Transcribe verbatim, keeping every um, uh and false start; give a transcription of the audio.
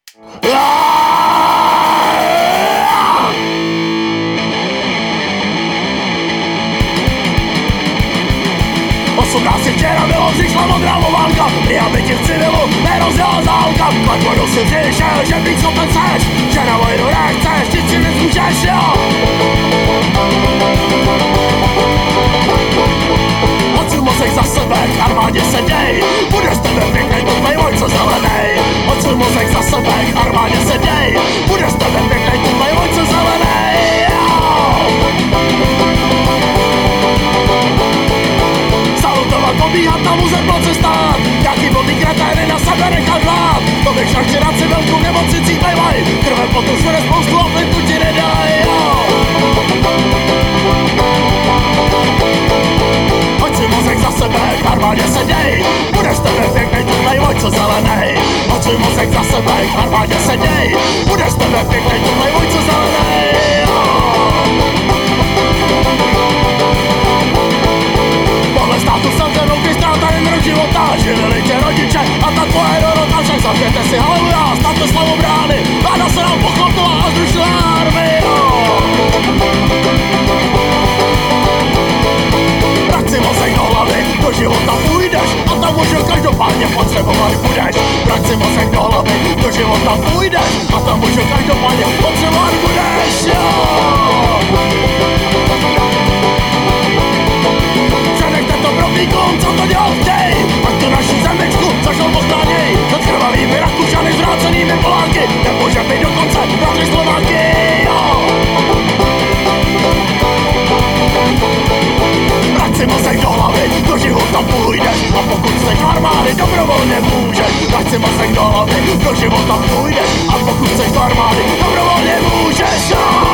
osmnáct včera bylo, přišla modrá volánka, aby ti v civilu nerozjela zálka. Kladvodu si přišel, že být schopen seš, že na vojnu nechceš, ty si nezmůžeš, jo. Hoď mozek za sebe, k armádě se dej, bude z tebe pěknej tvej vojco zelenej. Hoď mozek za sebe, k armádě se dej, bude z tebe pěknej tvej vojco zelenej, jo. Salutovat, pobíhat na muze moci stát, jaký blbý kretény na sebe nechal dát. To bych šak na civilku v nemocnicích bejvaj, krve potu všude spoustu a flintu ti nedaj, jo. Hoď si mozek za sebe, k armádě se dej, bude z tebe pěknej tvej vojco zelenej. Hoď si mozek za sebe, k armádě se dej, bude z tebe pěknej tvej vojco zelenej, jo. Podle státu jsem ten ruky ztráta jen života, živili tě rodiče a ta tvoje dorota, však zavřete si haleluja, stavte slavu brány, vláda se nám pochlopila a zrušila armii, jo. Vrať si mozek do hlavy, do života půjdeš a tam už ho každopádně potřebovat budeš. Vrať si mozek do hlavy, do života půjdeš a tam už ho každopádně potřebovat budeš, jo. Přenechte to profíkům, co to dělat chtěj, ať tu naši zemičku zažil pochráněj. Nad krvavými Rakušany, zvrácenými Poláky, nemůže být dokonce bratři Slováky, jo. Vrať si mozek do hlavy, do života půjdeš a pokud jsi do armády, dobrovolně můžeš. Vrať si mozek do hlavy, do života půjdeš a pokud jsi do armády, dobrovolně můžeš, jo.